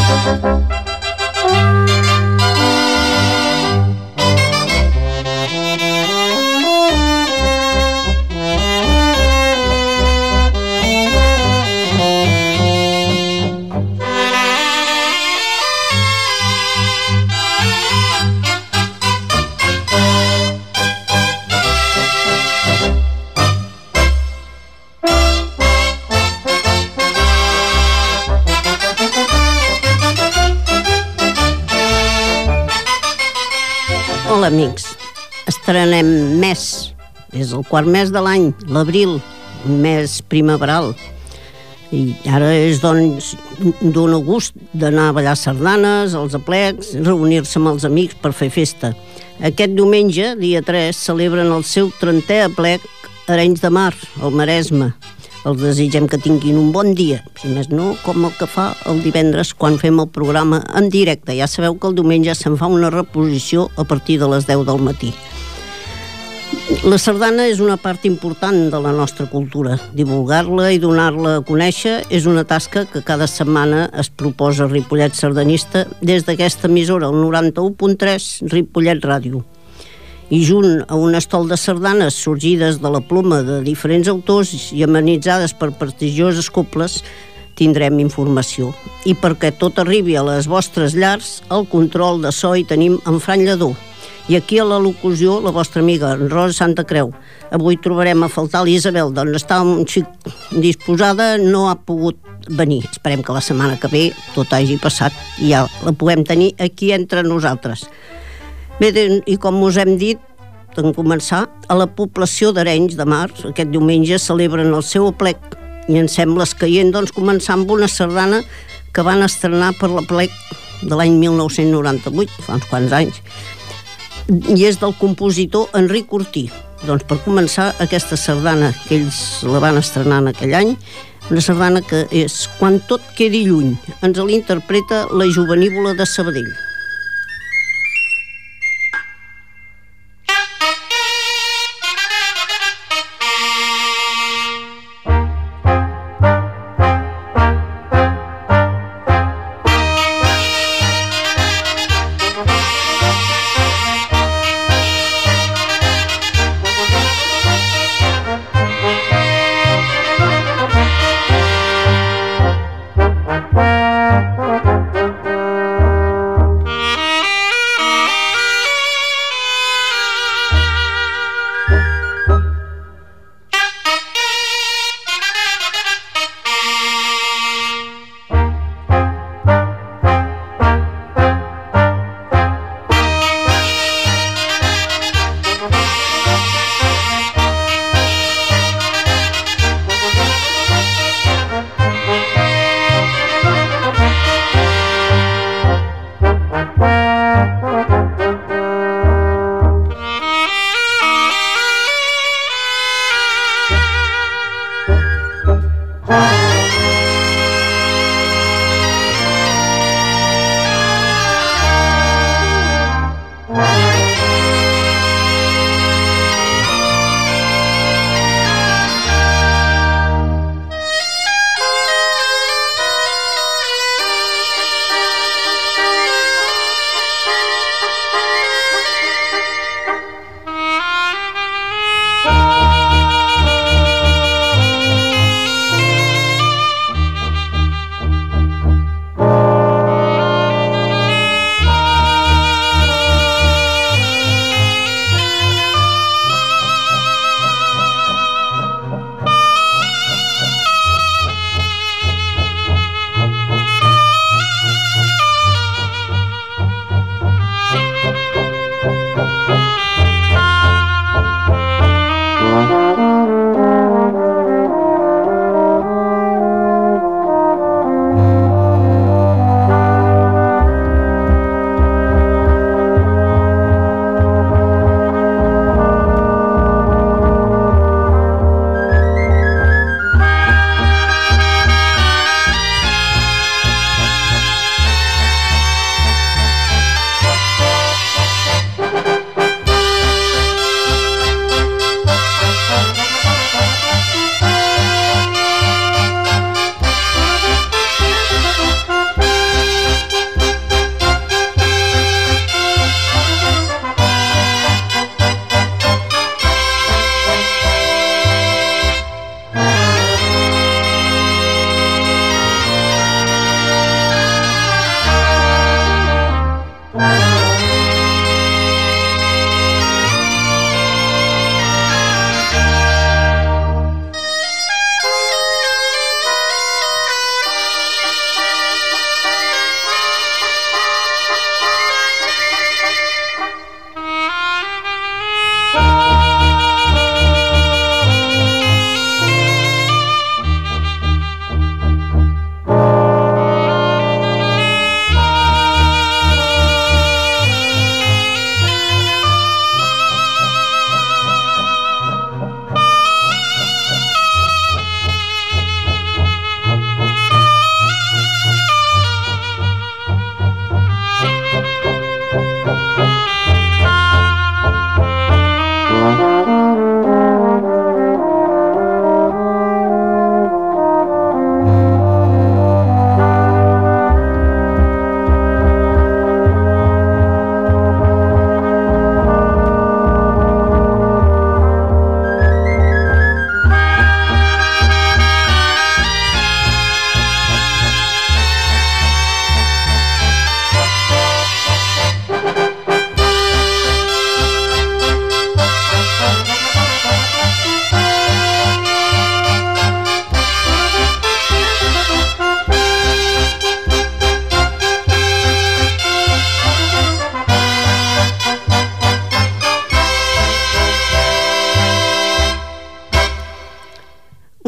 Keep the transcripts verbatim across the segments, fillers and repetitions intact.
Hola, amics. Estrenem mes. És el quart mes de l'any, l'abril, un mes primaveral. I ara és, doncs, d'un gust d'anar a ballar sardanes, als aplecs, reunir-se amb els amics per fer festa. Aquest diumenge, dia tres, celebren el seu trentè aplec a Arenys de Mar, al Maresme. Els desitgem que tinguin un bon dia, si més no, com el que fa el divendres quan fem el programa en directe. Ja sabeu que el diumenge se'n fa una reposició a partir de les deu del matí. La sardana és una part important de la nostra cultura. Divulgar-la i donar-la a conèixer és una tasca que cada setmana es proposa Ripollet Sardanista des d'aquesta emissora, el noranta-u punt tres, Ripollet Ràdio. I junt a un estol de sardanes sorgides de la ploma de diferents autors i amenitzades per prestigioses coples, tindrem informació. I perquè tot arribi a les vostres llars, el control de so hi tenim en Fran Lledó. I aquí a la locució, la vostra amiga Rosa Santa Creu. Avui trobarem a faltar l'Isabel, doncs està un xic disposada, no ha pogut venir. Esperem que la setmana que ve tot hagi passat i ja la puguem tenir aquí entre nosaltres. Bé, i com us hem dit, en començar, a la població d'Arenys de Mar, aquest diumenge celebren el seu aplec i ens sembla escaient, doncs, començar amb una sardana que van estrenar per l'aplec de l'any mil nou-cents noranta-vuit, fa uns quants anys, i és del compositor Enric Cortí. Doncs per començar, aquesta sardana que ells la van estrenar en aquell any, una sardana que és Quan tot quedi lluny, ens l'interpreta la Jovenívola de Sabadell.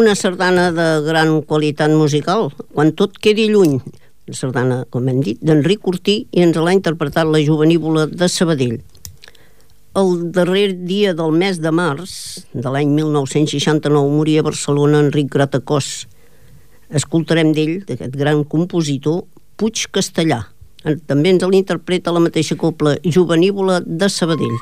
una sardana de gran qualitat musical, Quan tot quedi lluny, una sardana, com hem dit, d'Enric Cortí, i ens l'ha interpretat la Jovenívola de Sabadell. El darrer dia del mes de març de l'any mil nou-cents seixanta-nou moria a Barcelona Enric Gratacós. Escoltarem d'ell, d'aquest gran compositor, Puig Castellà. També ens l'interpreta la mateixa cobla Jovenívola de Sabadell.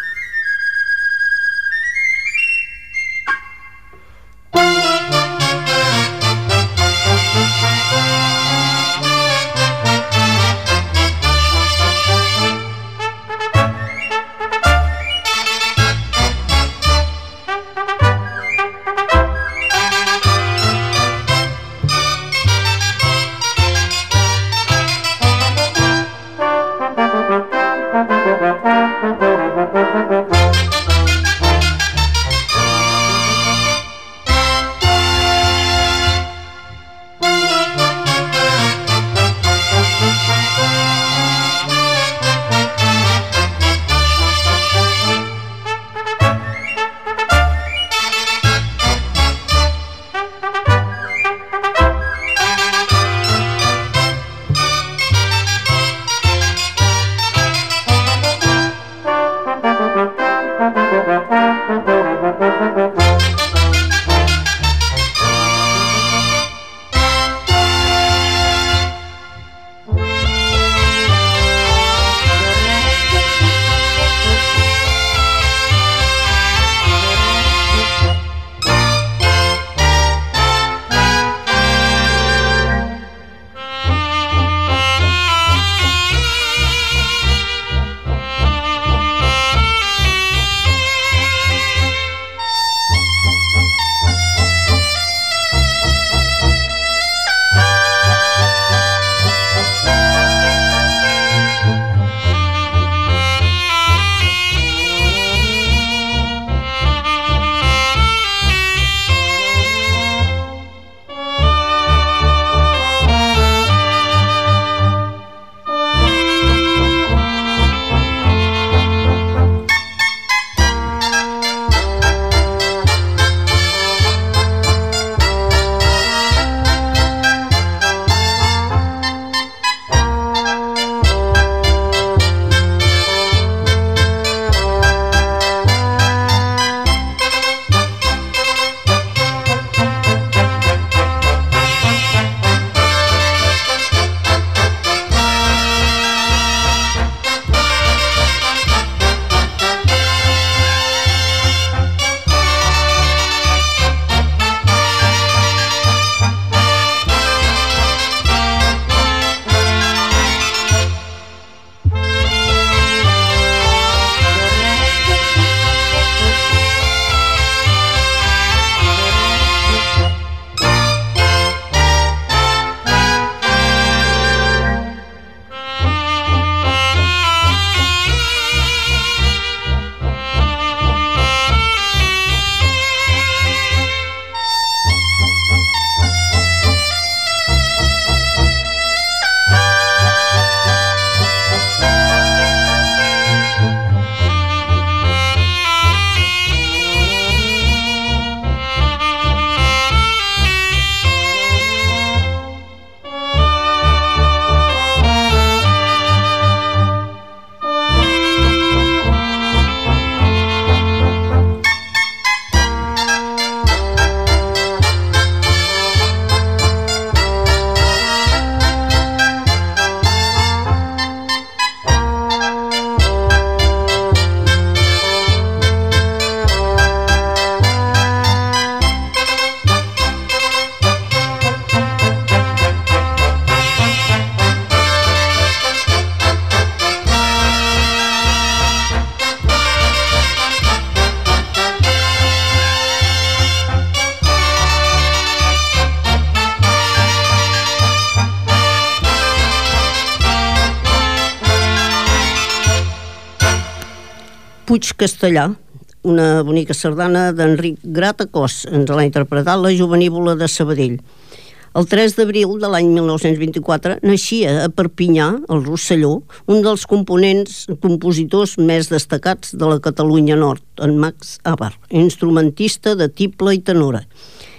Puig Castellà, una bonica sardana d'Enric Gratacós. Ens l'ha interpretat la Jovenívola de Sabadell. El tres d'abril de l'any mil nou-cents vint-i-quatre naixia a Perpinyà, al Rosselló, un dels components, compositors més destacats de la Catalunya Nord, en Max Abar, instrumentista de tible i tenora.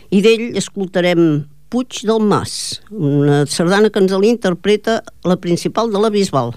i d'ell escoltarem Puig del Mas, una sardana que ens l'interpreta la principal de la Bisbal.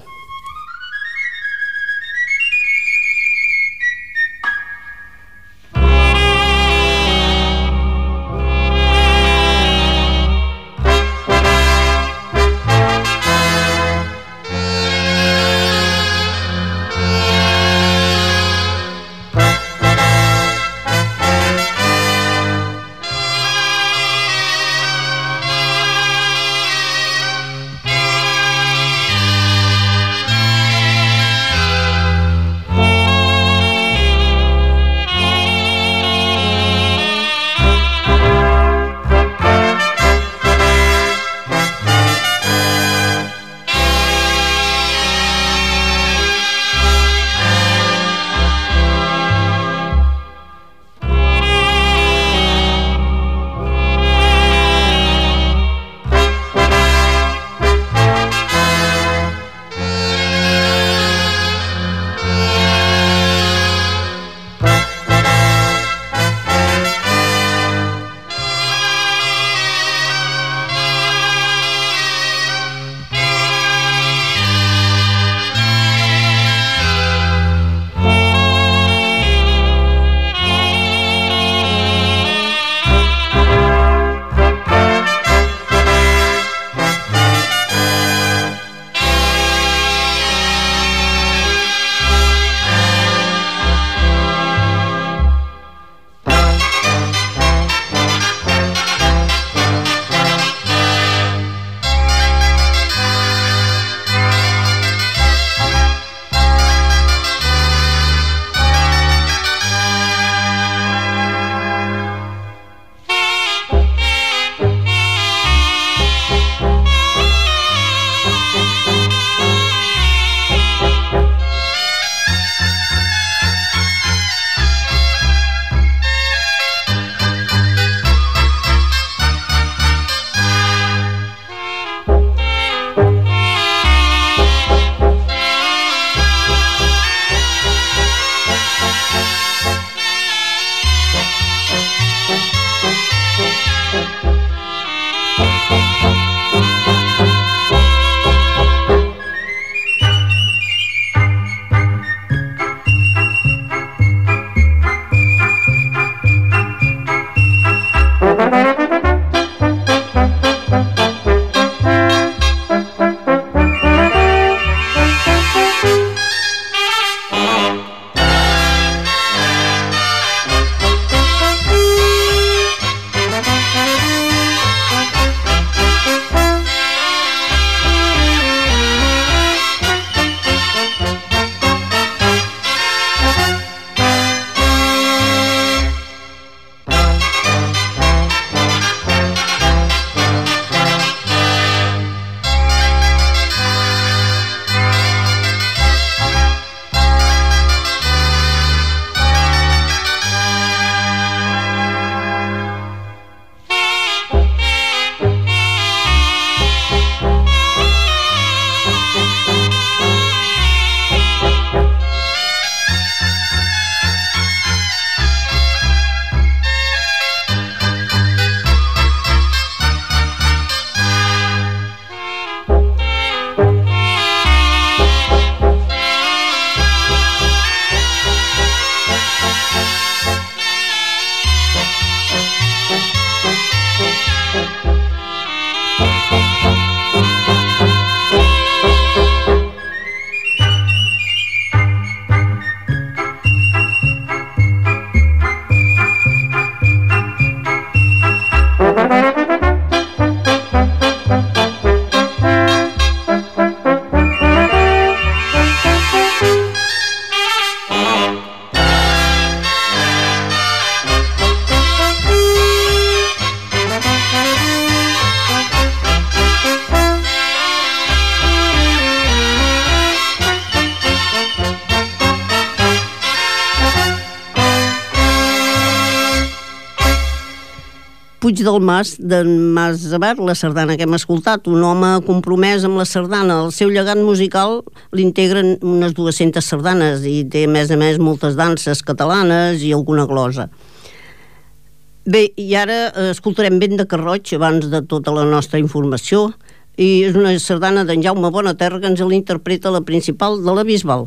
Puig del Mas, d'en Mas Abert, la sardana que hem escoltat, un home compromès amb la sardana. El seu llegat musical l'integren unes dues-centes sardanes i té, a més a més, moltes danses catalanes i alguna glosa. Bé, i ara escoltarem Vent de Carroig abans de tota la nostra informació, i és una sardana d'en Jaume Bonaterra que ens l'interpreta la principal de la Bisbal.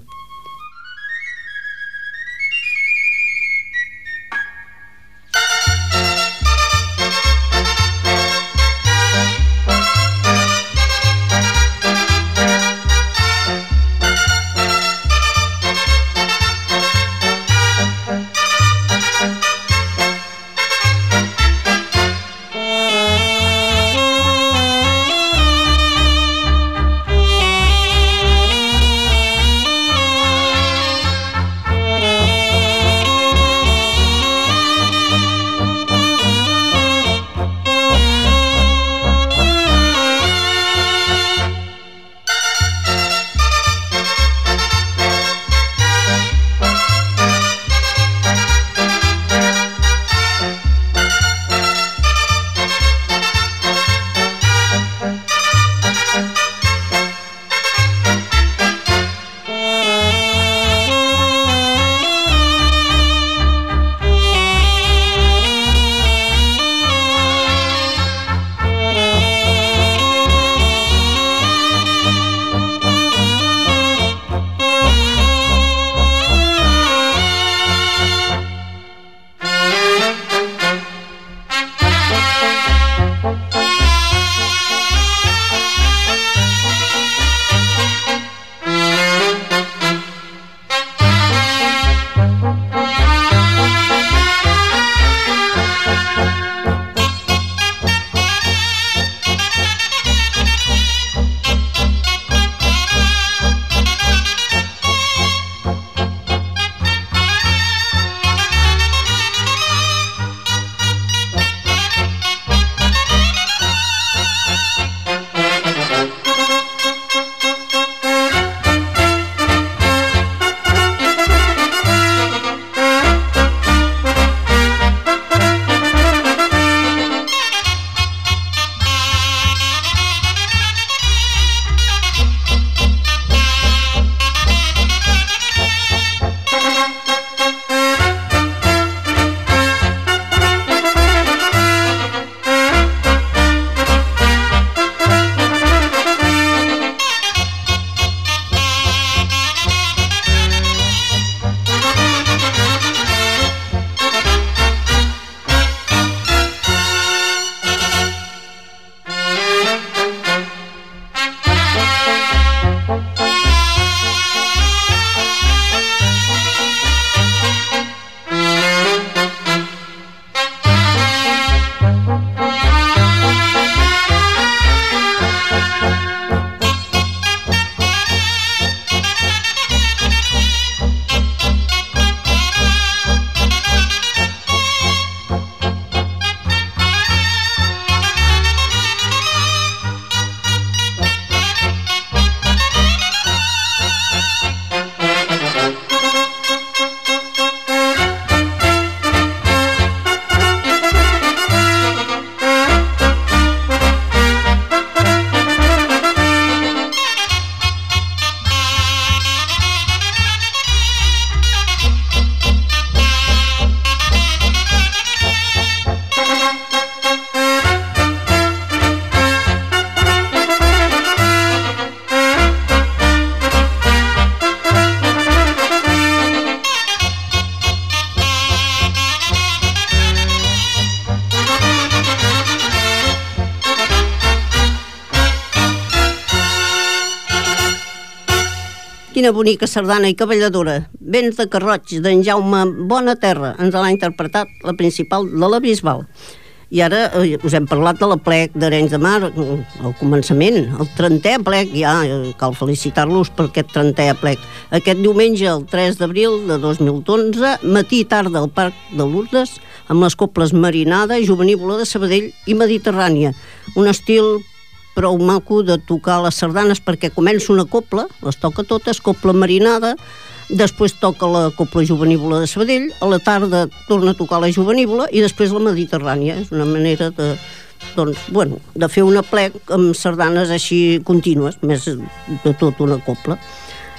Quina bonica sardana i cavalladora. Vents de Carroig, d'en Jaume Bonaterra. Ens l'ha interpretat la principal de la Bisbal. I ara eh, us hem parlat de la plec d'Arenys de Mar, al començament, el trentè plec, ja cal felicitar-los per aquest trentè plec. Aquest diumenge, el tres d'abril de dos mil onze, matí i tarda al Parc de Lourdes, amb les coples Marinada, Jovenívola de Sabadell i Mediterrània. Un estil prou maco de tocar les sardanes, perquè comença una copla, les toca totes, copla Marinada, després toca la copla Jovenívola de Sabadell, a la tarda torna a tocar la Jovenívola i després la Mediterrània. És una manera de, doncs, bueno, de fer una plec amb sardanes així contínues, més de tot una copla.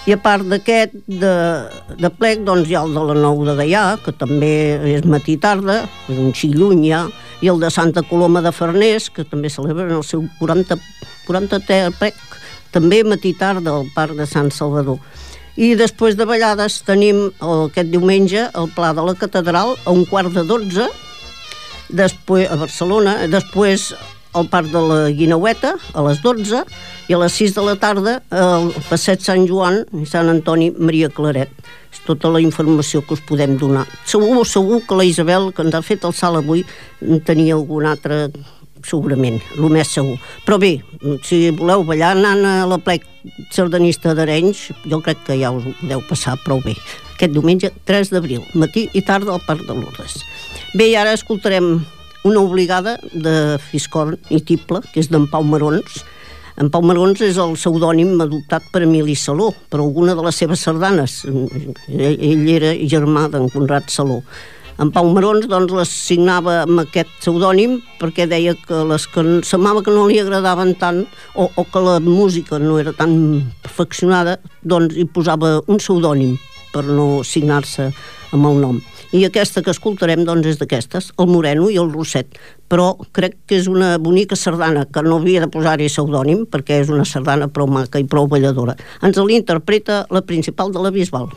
I a part d'aquest de, de plec, doncs hi ha el de la Nou de Gaià, que també és matí i tarda, és un xic lluny ja, i el de Santa Coloma de Farners, que també celebren el seu quaranta, quarantè plec, també matí i tarda al Parc de Sant Salvador. I després de ballades tenim el, aquest diumenge el Pla de la Catedral a un quart de dotze, després a Barcelona, després al Parc de la Guineueta a les dotze i a les sis de la tarda al Passeig Sant Joan i Sant Antoni Maria Claret. És tota la informació que us podem donar. Segur, segur que la Isabel, que ens ha fet el salt avui, tenia algun altre, segurament, el més segur. Però bé, si voleu ballar anant a la plec sardanista d'Arenys, jo crec que ja us ho podeu passar prou bé. Aquest diumenge tres d'abril, matí i tarda al Parc de Lourdes. Bé, i ara escoltarem una obligada de Fiscorn i Tible, que és d'en Pau Marons. En Pau Marons és el pseudònim adoptat per Emili Saló, per alguna de les seves sardanes. Ell era germà d'en Conrad Saló. En Pau Marons doncs, les signava amb aquest pseudònim perquè deia que les que semblava que no li agradaven tant o, o que la música no era tan perfeccionada, doncs hi posava un pseudònim per no signar-se amb el nom. I aquesta que escoltarem doncs, és d'aquestes, el Moreno i el Rosset. Però crec que és una bonica sardana que no havia de posar-hi pseudònim perquè és una sardana prou maca i prou balladora. Ens l'interpreta la principal de la Bisbal.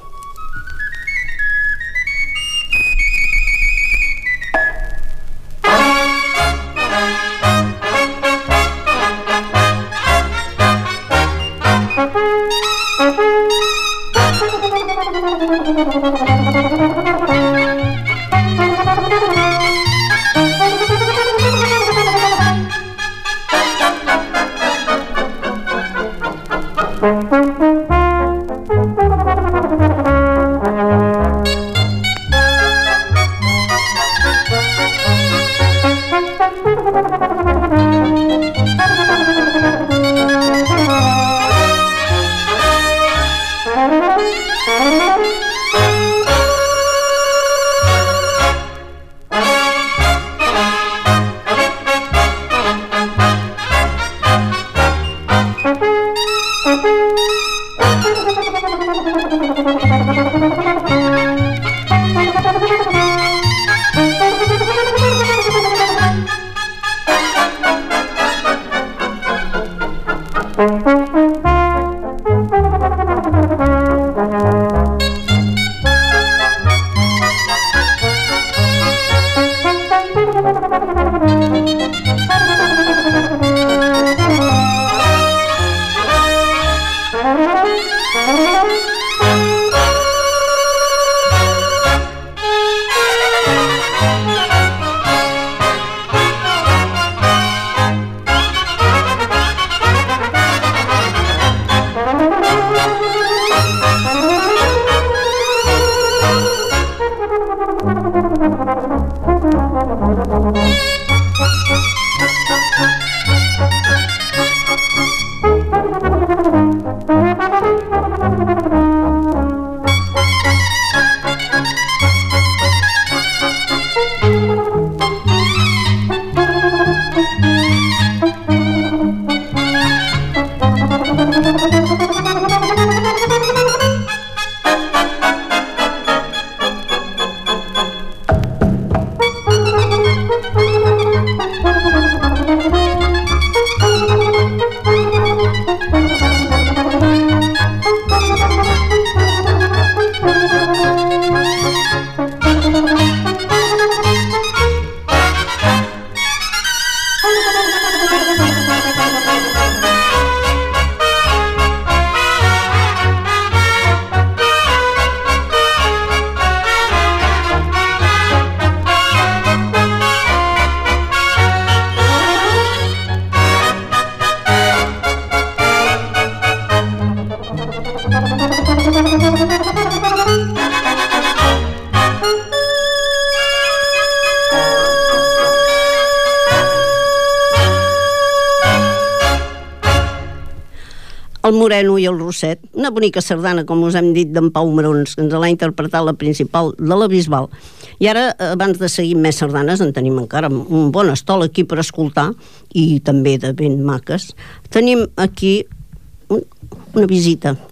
El Moreno i el Rosset, una bonica sardana, com us hem dit, d'en Pau Marons, que ens l'ha interpretat la principal de la Bisbal. I ara, abans de seguir amb més sardanes, en tenim encara un bon estol aquí per escoltar, i també de ben maques. Tenim aquí un, una visita.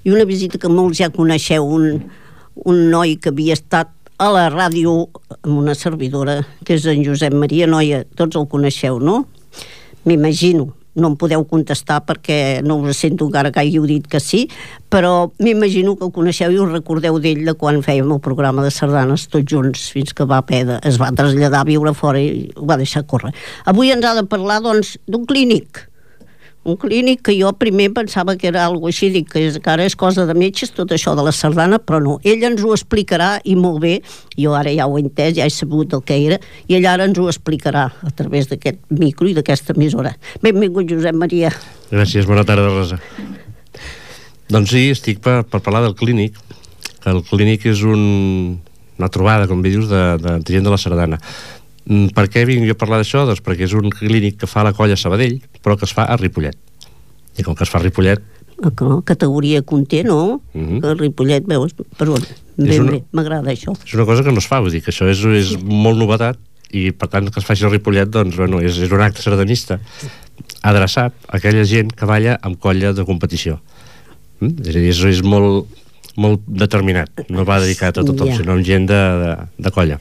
i una visita que molts ja coneixeu, un, un noi que havia estat a la ràdio amb una servidora, que és en Josep Maria Noia, tots el coneixeu, no? M'imagino, no em podeu contestar perquè no us sento encara que hàgiu dit que sí, però m'imagino que el coneixeu i us recordeu d'ell de quan fèiem el programa de sardanes tots junts, fins que va peda, es va traslladar a viure fora i ho va deixar córrer. Avui ens ha de parlar, doncs, d'un clínic, un clínic que jo primer pensava que era alguna cosa així, dic que, és, que ara és cosa de metges tot això de la sardana, però no, ell ens ho explicarà i molt bé, jo ara ja ho he entès, ja he sabut el que era, i ell ara ens ho explicarà a través d'aquest micro i d'aquesta emissora. Benvingut, Josep Maria. Gràcies, bona tarda, Rosa. Doncs sí, estic per, per parlar del clínic, que el clínic és un, una trobada, com bé dius, de, de, de gent de la sardana. Per què vinc jo a parlar d'això? Doncs perquè és un clínic que fa la colla Sabadell, però que es fa a Ripollet. I com que es fa a Ripollet... No, categoria conté, no? Uh-huh. Que Ripollet, veus, per on? Ben una, bé, m'agrada això. És una cosa que no es fa, vull dir que això és, és sí. molt novetat, i per tant que es faci a Ripollet, doncs, bueno, és, és un acte sardanista adreçat a aquella gent que balla amb colla de competició. Mm? És a dir, és, és molt, molt determinat, no va dedicat a tothom, yeah. sinó amb gent de, de, de colla.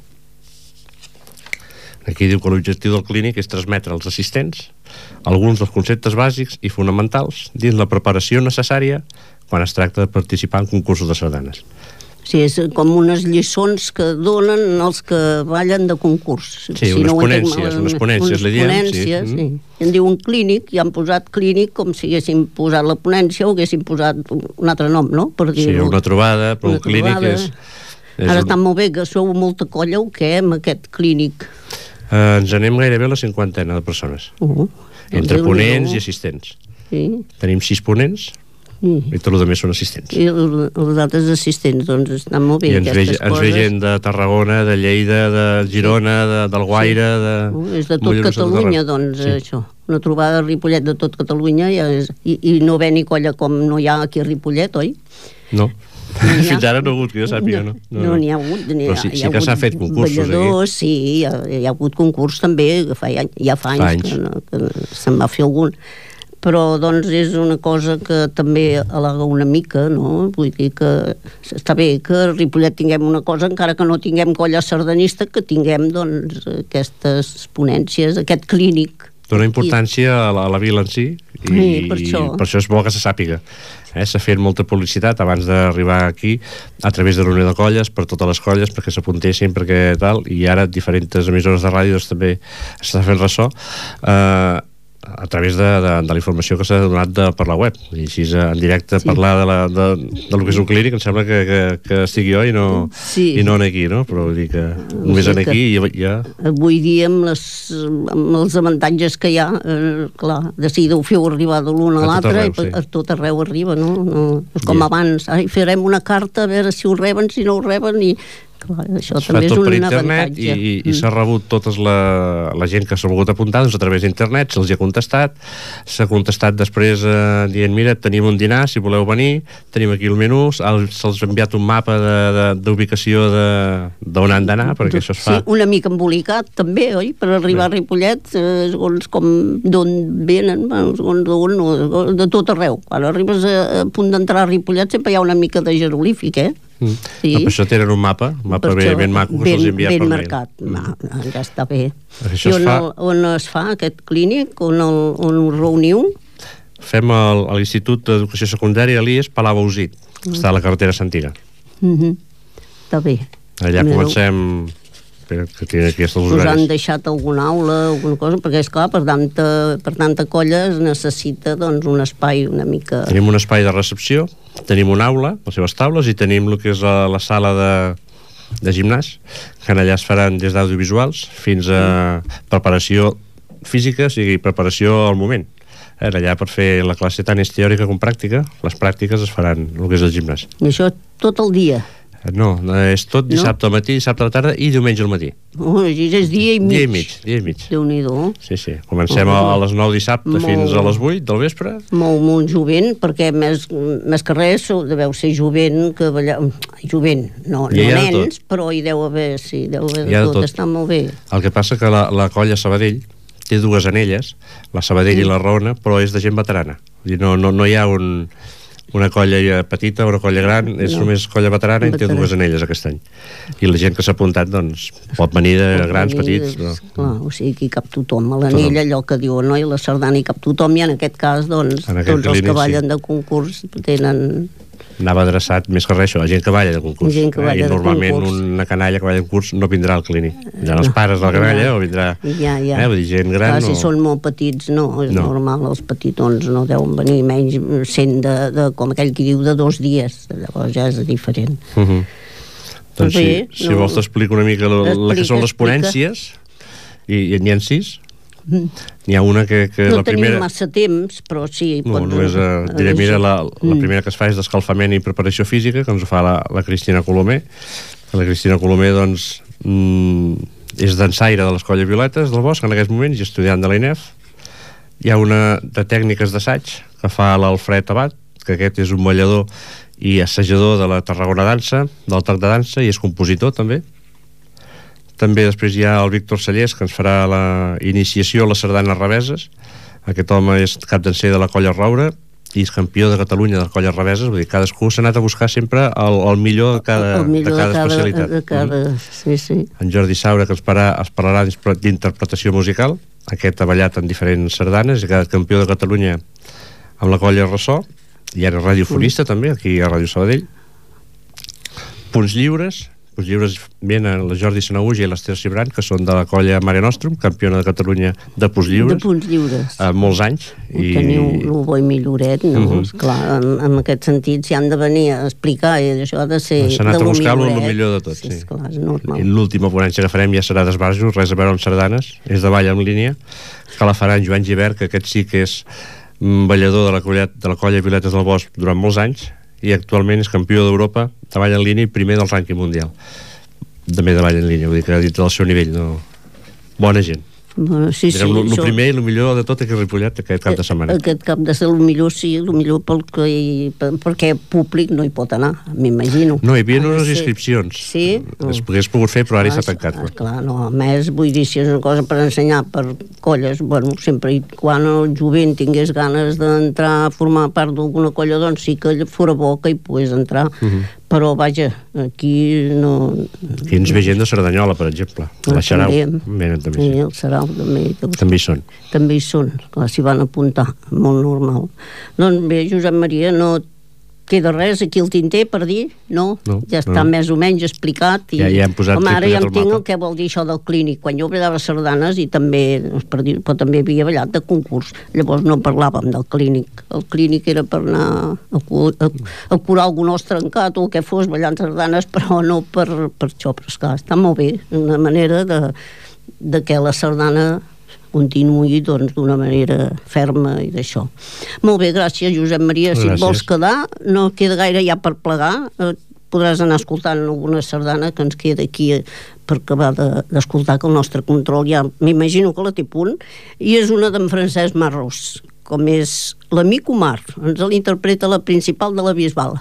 Aquí diu que l'objectiu del clínic és transmetre als assistents alguns dels conceptes bàsics i fonamentals dins la preparació necessària quan es tracta de participar en concursos de sardanes. Sí, és com unes lliçons que donen els que ballen de concurs. Sí, si unes, no ponències, mal, unes ponències, unes diem, ponències, sí. sí. En diu un clínic, i han posat clínic com si haguessin posat la ponència o haguessin posat un altre nom, no? Per sí, una trobada, però una un clínic trobada. és... és Ara un... està molt bé que sou molta colla o què, amb aquest clínic? Uh, ens anem gairebé a la cinquantena de persones, uh, entre ponents i assistents. Sí. Tenim sis ponents sí. i tot el més són assistents. I els altres assistents, doncs estan molt bé. I ens ve, ens ve gent de Tarragona, de Lleida, de Girona, de, del Guaire, sí. de... Uh, és de tot Catalunya, doncs, sí. això. Una trobada de Ripollet de tot Catalunya ja és... I, i no ve ni colla com no hi ha aquí a Ripollet, oi? No. No fins ara no ha hagut, que jo sàpiga, no? No n'hi no, no ha hagut. Però sí, sí que s'ha fet concursos balladors, aquí. Sí, hi ha, hi ha hagut concurs també, que fa, ja fa anys, fa anys. Que, no, que se'n va fer algun. Però, doncs, és una cosa que també halaga una mica, no? Vull dir que està bé que a Ripollet tinguem una cosa, encara que no tinguem colla sardanista, que tinguem, doncs, aquestes ponències, aquest clínic. Dóna importància a la, a la vila en si, i, sí, per això. i per això és bo que se sàpiga. Eh, s'ha fet molta publicitat abans d'arribar aquí a través de la Unió de Colles, per totes les colles, perquè s'apuntessin, perquè tal, i ara diferents emissores de ràdio també està fent ressò eh, a través de, de, de la informació que s'ha donat de, per la web, i així en directe sí. parlar de, la, de, de lo que és un clínic em sembla que, que, que estigui jo i no, sí. i no en aquí, no? Però vull dir que només en aquí i ja... Avui dia amb, les, amb els avantatges que hi ha, eh, clar, de seguida ho feu arribar de l'un a, a l'altre i sí. a tot arreu arriba, no? no és com yeah. abans, ai, farem una carta a veure si ho reben, si no ho reben i clar, això es també és un internet avantatge. i, i s'ha rebut tota la, la gent que s'ha volgut apuntar doncs, a través d'internet, se'ls ha contestat s'ha contestat després eh, dient mira, tenim un dinar, si voleu venir tenim aquí el menú, se'ls ha enviat un mapa d'ubicació d'on han d'anar, perquè això es fa... Sí, una mica embolicat també, oi? Per arribar Bé. a Ripollet, eh, segons com d'on venen, segons d'on, de tot arreu. Quan arribes a, a punt d'entrar a Ripollet sempre hi ha una mica de jeroglífic, eh? Mm. Sí. No, per això tenen un mapa, un mapa ben, ben maco que se'ls envia ben per marcat. mail. Mm. Ja està bé. Això I on, es fa... el, on es fa aquest clínic? On, el, on us reuniu? Fem el, a l'Institut d'Educació Secundària, l'I E S Palau Ausit, que mm. està a la carretera Santiga. Mm-hmm. Està bé. Allà Mireu. comencem... Que tiene aquí estos us han deixat alguna aula, alguna cosa, perquè és clar, per tanta, per tanta colla es necessita doncs, un espai una mica... Tenim un espai de recepció, tenim una aula, les seves taules, i tenim el que és la, la sala de, de gimnàs, que allà es faran des d'audiovisuals fins a preparació física, o sigui, preparació al moment. Eh, allà per fer la classe tant és teòrica com pràctica, les pràctiques es faran el que és el gimnàs. I això tot el dia? No, és tot dissabte no? al matí, dissabte a la tarda i diumenge al matí. Oh, és dia i mig. Dia i mig, dia i mig. Déu-n'hi-do. Sí, sí. Comencem oh, a les nou dissabte molt, fins a les vuit del vespre. Molt, molt jovent, perquè més, més que res deveu ser jovent que balleu... Jovent, no, no nens, però hi deu haver, sí, deu haver de tot, tot, està molt bé. El que passa que la, la colla Sabadell té dues anelles, la Sabadell sí. i la Raona, però és de gent veterana. No, no, no hi ha un... una colla petita, una colla gran, és no. només colla veterana i té dues anelles aquest any. I la gent que s'ha apuntat, doncs, pot venir de pot grans, venir, petits. No. Clar, o sigui, aquí cap tothom. A l'anella, allò que diuen, no? I la sardana i cap tothom, i en aquest cas, doncs, aquest tots els que ballen sí. de concurs tenen... Anava adreçat més que res això, a gent que balla de concurs. Gent que balla eh? I normalment de concurs. Una canalla que balla de concurs no vindrà al clínic. Ja els pares de la canalla o vindrà... Ja, ja. Eh? Vull dir, gent gran... Clar, no... si són molt petits, no, és no. normal, els petitons no deuen venir menys sent de, de, com aquell que diu, de dos dies. Llavors ja és diferent. Uh -huh. Doncs bé, si, si no... vols t'explico una mica la, la que són les ponències, i, i n'hi ha sis. N'hi ha una que, que no la primera... tenim massa temps, però sí... No, pot... només eh, diré, mira, la, la primera que es fa és d'escalfament i preparació física, que ens ho fa la, la Cristina Colomer. La Cristina Colomer, doncs, mm, és dansaire de les Colles Violetes del Bosc en aquests moments i estudiant de l'I N E F. Hi ha una de tècniques d'assaig que fa l'Alfred Abat, que aquest és un ballador i assajador de la Tarragona Dansa, del Toc de Dansa, i és compositor també. També després hi ha el Víctor Sallés, que ens farà la iniciació a les sardanes reveses. Aquest home és cap danser de la Colla Roure i és campió de Catalunya de les Colles Reveses. Vull dir, cadascú s'ha anat a buscar sempre el, el millor de cada, el millor de cada, de cada especialitat. De cada, sí, sí. En Jordi Saura, que ens parlarà, es parlarà d'interpretació musical. Aquest ha ballat en diferents sardanes, ha quedat campió de Catalunya amb la Colla Ressò, i era radiofonista mm. també, aquí a Ràdio Sabadell. Punts lliures. Punts lliures venen la Jordi Sanaúja i l'Ester Cibran, que són de la Colla Mare Nostrum, campiona de Catalunya de punts lliures. De punts lliures. Uh, molts anys. I... Teniu l'Ubo i Milloret, no? Uh -huh. Esclar, en, en aquest sentit, si han de venir a explicar, i això ha de ser s'ha anat de a buscar el Milloret. millor de tot, sí. Sí, esclar, és normal. I l'última ponència que farem ja serà d'esbarjos, res a veure amb sardanes, és de ball en línia, que la farà en Joan Givert, que aquest sí que és ballador de la colla, de la colla Violetes del Bosc durant molts anys, i actualment és campió d'Europa de ball en línia i primer del rànquing mundial també de ball en línia, vull dir que ha dit del seu nivell, no... bona gent. Bueno, sí, sí, el això... primer i el millor de tot aquí a Ripollet aquest cap de setmana. Aquest cap de setmana, el millor sí, el millor pel que, perquè públic no hi pot anar, m'imagino. No, hi havia unes inscripcions. Sí? Es pogués pogut fer, però ara s'ha tancat. Ah, clar, no, a més, vull dir, si és una cosa per ensenyar per colles, bueno, sempre i quan el jovent tingués ganes d'entrar a formar part d'alguna colla, doncs sí que fora bo que hi pogués entrar. Uh -huh. Però, vaja, aquí no... Aquí ens ve gent de Cerdanyola, per exemple. A la Xarau. Venen també. Sí, el Xarau també. També hi són. També hi són, clar, s'hi van apuntar, molt normal. Doncs bé, Josep Maria, no queda res aquí al tinter per dir, no? no ja està no. més o menys explicat. I, ja, ja hem posat, home, ara ja em entenc el que vol dir això del clínic. Quan jo ballava sardanes i també, doncs, per dir, però també havia ballat de concurs, llavors no parlàvem del clínic. El clínic era per anar a, a, a curar algun os trencat o el que fos ballant sardanes, però no per, per això. Però esclar, està molt bé, una manera de, de que la sardana continuï doncs d'una manera ferma i d'això. Molt bé, gràcies Josep Maria. Si gràcies. Et vols quedar, no queda gaire ja per plegar, eh, podràs anar escoltant alguna sardana que ens queda aquí per acabar d'escoltar, de, que el nostre control ja m'imagino que la té punt, i és una d'en Francesc Marros, com és l'Amic Omar. Ens l'interpreta la principal de la Bisbal.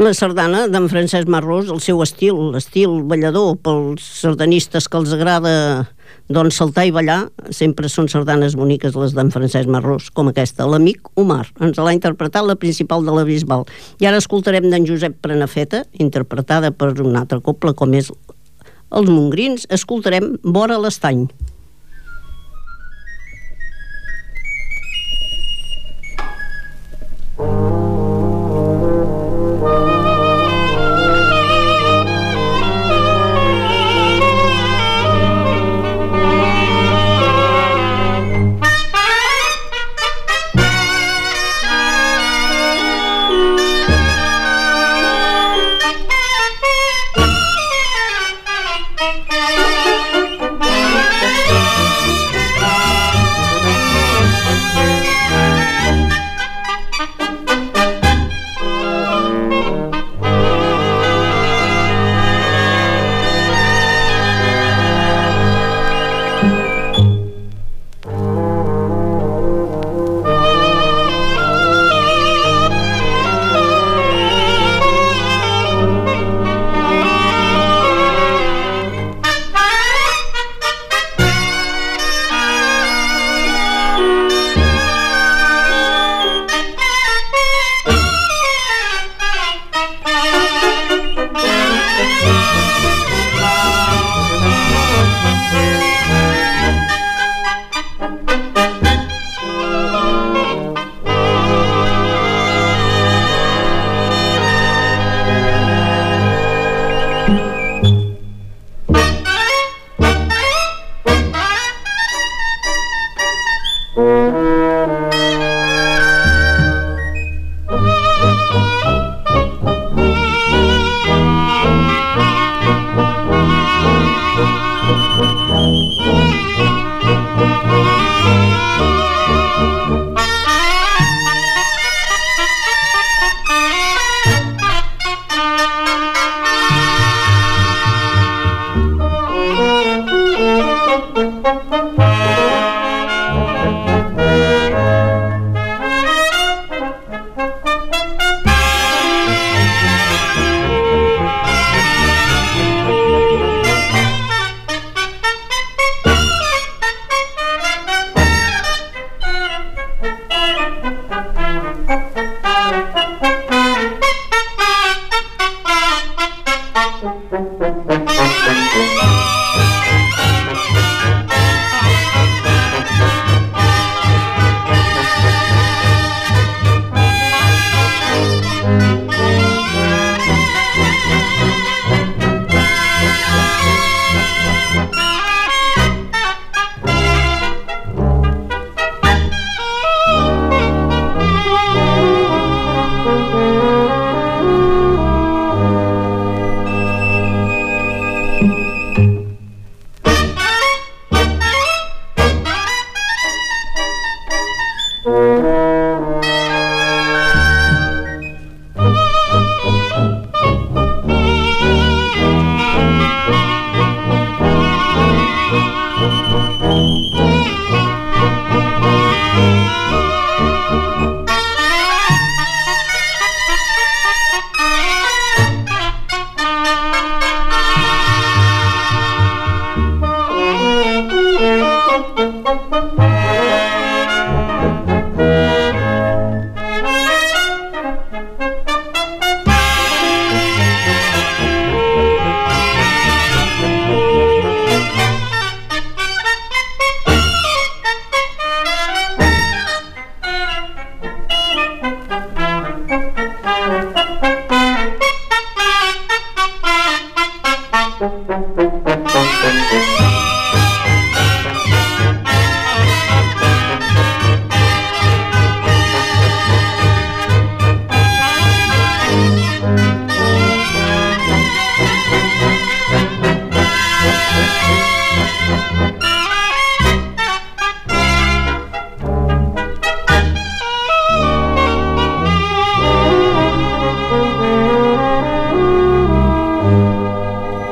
La sardana d'en Francesc Marrós, el seu estil, l'estil ballador, pels sardanistes que els agrada doncs saltar i ballar, sempre són sardanes boniques les d'en Francesc Marrós, com aquesta, l'amic Omar. Ens l'ha interpretat la principal de la Bisbal. I ara escoltarem d'en Josep Prenafeta, interpretada per un altre coble com és Els Mongrins, escoltarem Vora l'Estany.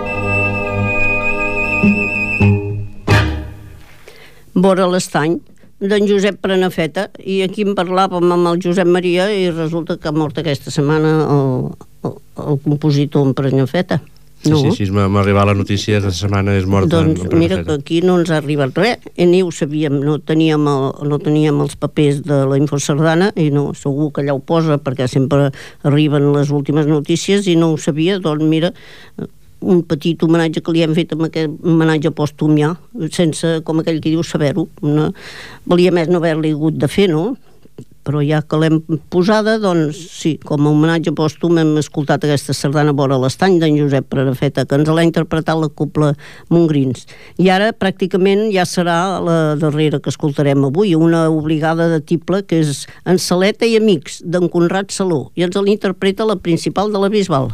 Vora l'Estany d'en Josep Prenafeta, i aquí en parlàvem amb el Josep Maria i resulta que ha mort aquesta setmana el, el, el compositor en Prenafeta. Sí, no. sí, sí, m'ha arribat la notícia que aquesta setmana és mort doncs, en mira que aquí no ens ha arribat res, i ni ho sabíem, no teníem, el, no teníem els papers de la Info Sardana, i no, segur que allà ho posa, perquè sempre arriben les últimes notícies, i no ho sabia, doncs mira, un petit homenatge que li hem fet amb aquest homenatge pòstum ja, sense, com aquell que diu, saber-ho. No? Valia més no haver-li hagut de fer, no? Però ja que l'hem posada, doncs sí, com a homenatge pòstum hem escoltat aquesta sardana Vora l'estany d'en Josep Prenafeta, que ens l'ha interpretat la Cobla Montgrins. I ara pràcticament ja serà la darrera que escoltarem avui, una obligada de tible que és En Saleta i Amics, d'en Conrad Saló, i ens l'interpreta la Principal de la Bisbal.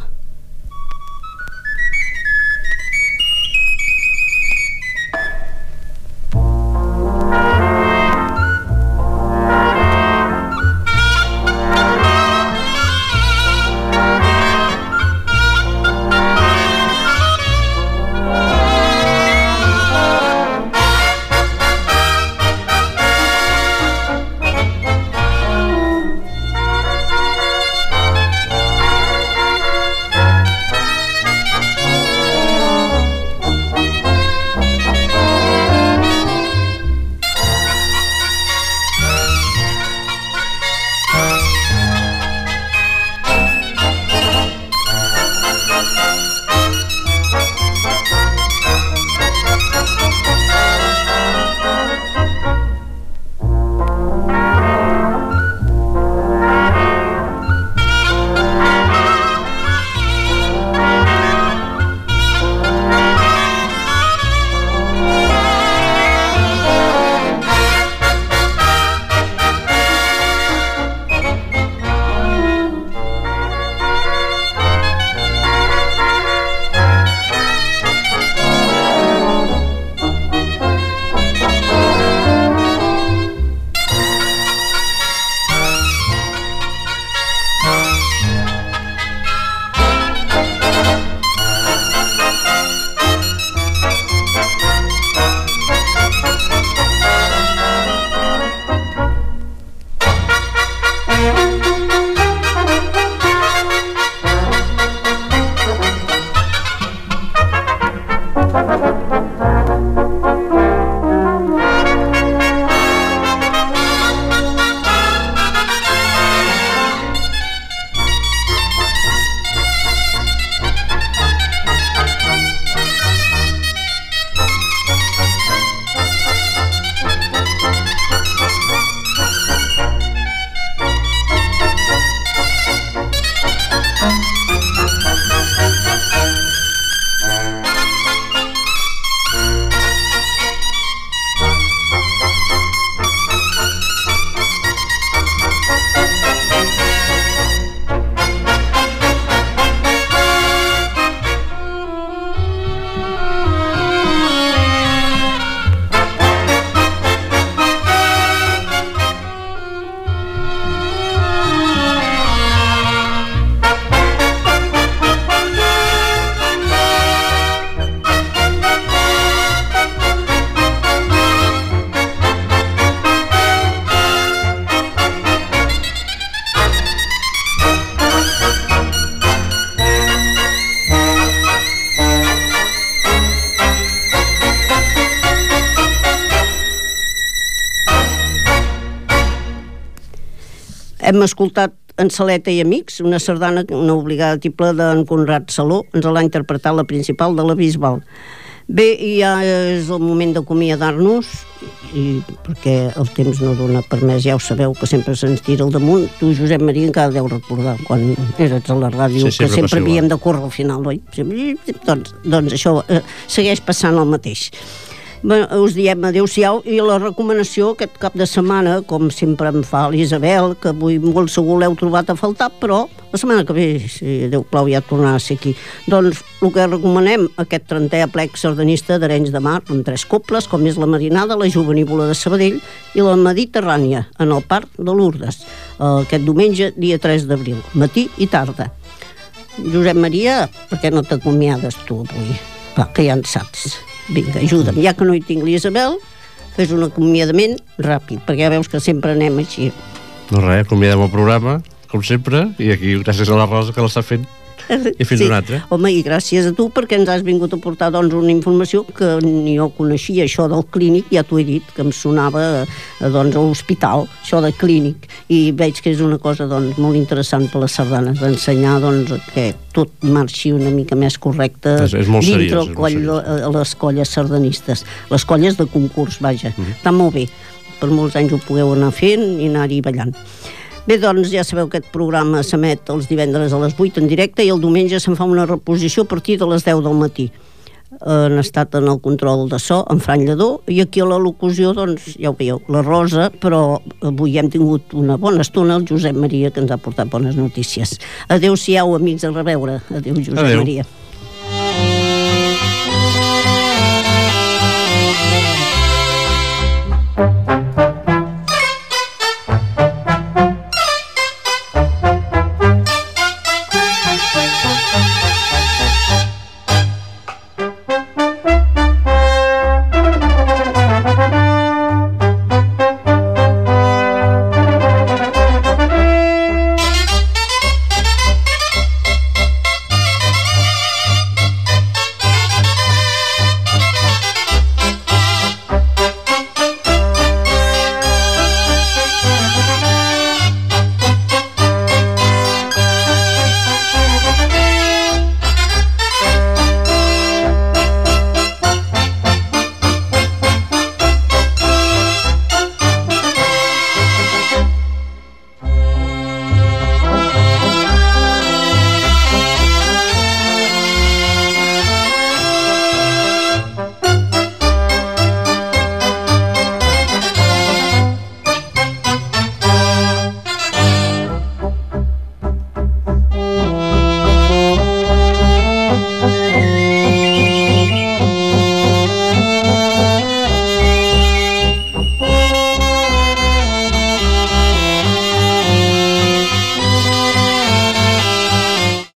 Hem escoltat En Saleta i Amics, una sardana, una obligada tible d'en Conrad Saló, ens l'ha interpretat la Principal de la Bisbal. Bé, i ja és el moment d'acomiadar-nos, i perquè el temps no dona per més, ja ho sabeu, que sempre se'ns tira al damunt. Tu, Josep Maria, encara deu recordar quan eres a la ràdio, sí, que sempre havíem de córrer al final, oi? Doncs, doncs això eh, segueix passant el mateix. Bé, us diem adeu-siau, i la recomanació aquest cap de setmana, com sempre em fa l'Isabel, que avui molt segur l'heu trobat a faltar, però la setmana que ve, si Déu plau, ja tornarà a ser aquí. Doncs el que recomanem, aquest trentè aplec sardanista d'Arenys de Mar, amb tres cobles, com és la Marinada, la Jovenívola de Sabadell i la Mediterrània, en el Parc de Lourdes, aquest diumenge, dia tres d'abril, matí i tarda. Josep Maria, per què no t'acomiades tu avui? Va, que ja en saps. Vinga, ajuda'm. Ja que no hi tinc l'Isabel, fes un acomiadament ràpid, perquè ja veus que sempre anem així. No res, acomiadem el programa, com sempre, i aquí gràcies a la Rosa que l'està fent, i fins sí. un altre. Home, i gràcies a tu perquè ens has vingut a portar doncs, una informació que ni jo coneixia, això del clínic, ja t'ho he dit, que em sonava doncs, a l'hospital, això de clínic, i veig que és una cosa doncs, molt interessant per les sardanes, d'ensenyar doncs, que tot marxi una mica més correcte és, és molt dintre seriós, el coll, a les colles sardanistes, les colles de concurs, vaja, mm-hmm. Està molt bé, per molts anys ho pugueu anar fent i anar-hi ballant. Bé, doncs ja sabeu que aquest programa s'emet els divendres a les vuit en directe i el diumenge se'n fa una reposició a partir de les deu del matí. Han estat en el control de so, en Fran Lledó, i aquí a la locució, doncs, ja ho veieu, la Rosa, però avui hem tingut una bona estona, el Josep Maria, que ens ha portat bones notícies. Adéu-siau, amics, a reveure. Adéu, Josep Adéu. Maria.